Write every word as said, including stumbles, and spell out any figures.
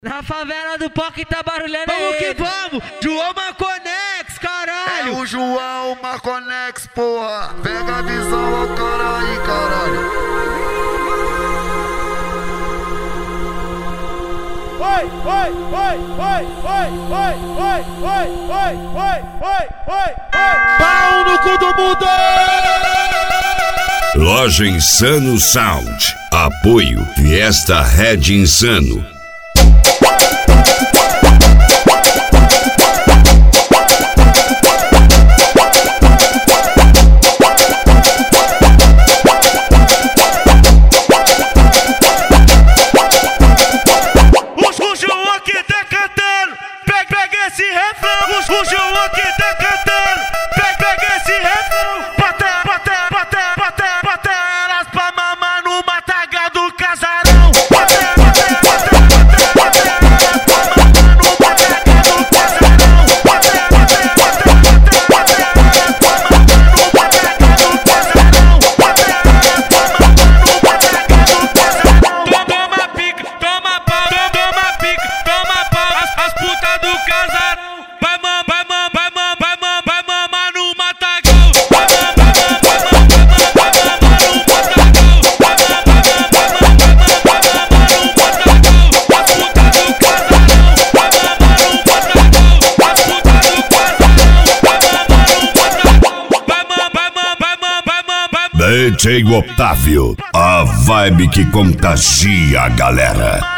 Na favela do P O C tá barulhando. Vamos ele. que vamos! João Marconex, caralho! É o João Marconex, porra! Pega a visão, ó, cara aí, caralho! Oi, oi, oi, oi, oi, oi, oi, oi, oi, oi, oi, oi, oi! Pau no cu do mundo! Loja Insano Sound. Apoio Fiesta Red Insano. O João aqui tá cantando, pega, pega esse refrão. Bota, bota, bota, bota, bota elas pra mamar no matagal do casarão. Bota, bota, bota, bota, bota elas pra mamar no matagal do casarão. Bota, bota, bota, bota, bota elas pra mamar no matagal do casarão. Bota elas pra mamar no matagal do casarão. Toma pica, toma pau, toma pica, toma pau. As, as putas do casarão. Vai mamar, vai mamar, vai mamar, vai mamar, vai mamar no matagal. Vai mamar, vai mamar, vai mamar, vai mamar no matagal. Vai mamar, vai mamar, vai mamar, vai mamar no matagal. As putas do casarão. Vai mamar no matagal. As putas do casarão. Vai mamar no matagal. Vai mamar, vai mamar, vai mamar, vai mamar. D J Otávio, a vibe que contagia a galera.